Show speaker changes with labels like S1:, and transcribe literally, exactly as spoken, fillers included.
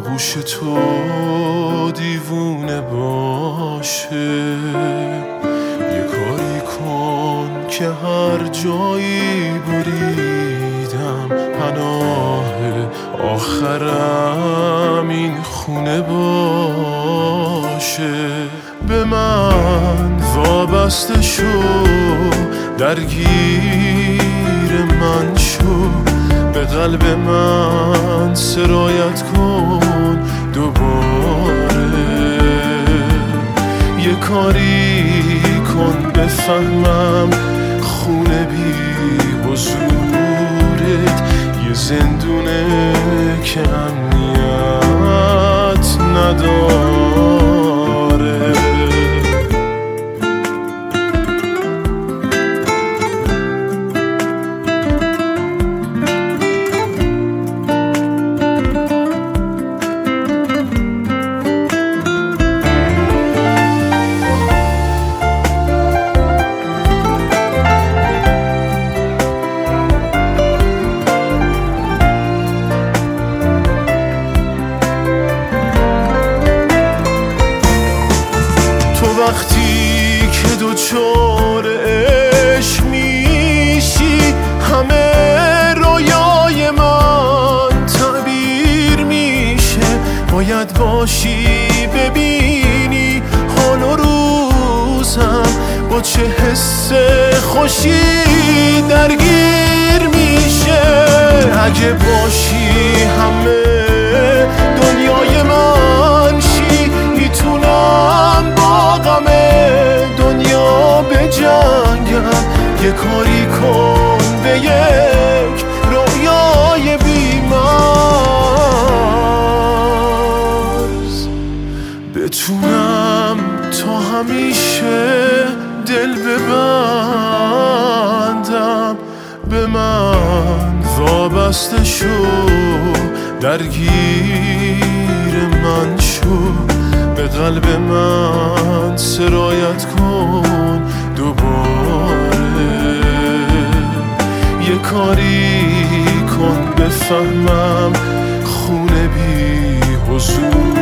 S1: آغوش تو دیوونه باشه. یه کاری کن که هر جایی بریدم پناه آخرم این خونه باشه. به من وابسته شو، درگیر من شو، به قلب من سرایت کن دوباره. یه کاری کن بفهمم خونه بی حضورت یه زندونه که امنیت نداره. وقتی که دوچار عشق میشی همه رویای من تعبیر میشه. باید باشی ببینی حال و روزم با چه حس خوشی درگیر میشه. اگه باشی همه دنیای من شی میتونم با غم دنیا بجنگم. یه کاری کن به یک رویای بی‌مرز بتونم تا همیشه دل ببندم. به من وابسته شو، درگیر من شو، به قلب من سرایت کن دوباره. یه کاری کن بفهمم خونه بی حضور